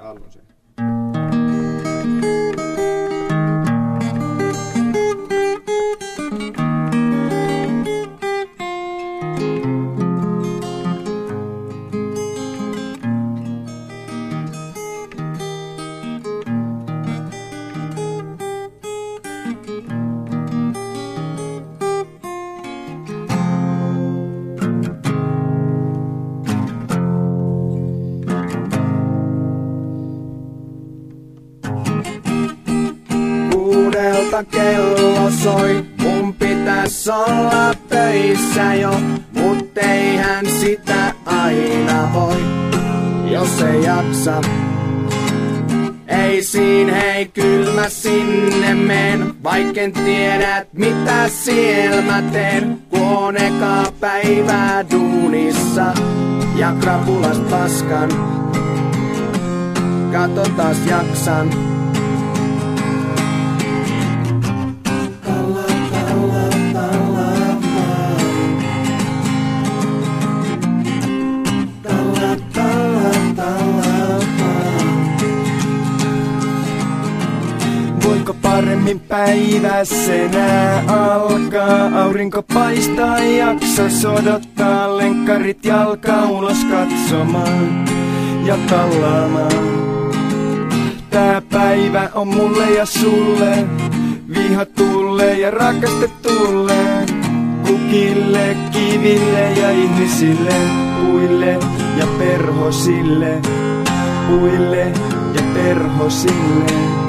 haluan sen. Kello soi, mun pitäis olla töissä jo, mut eihän sitä aina voi, jos ei jaksa. Ei siin hei kyl mä sinne meen, vaikken tiedät mitä siellä mä teen, kun on eka päivää duunissa ja krapulas paskan. Katsotaas jaksan. Voiko paremmin päivässä enää alkaa? Aurinko paistaa, jaksas odottaa. Lenkkarit jalkaa ulos katsomaan ja tallaamaan. Tää päivä on mulle ja sulle, vihatulle ja rakastetulle. Kukille, kiville ja ihmisille, puille ja perhosille. Puille ja perhosille.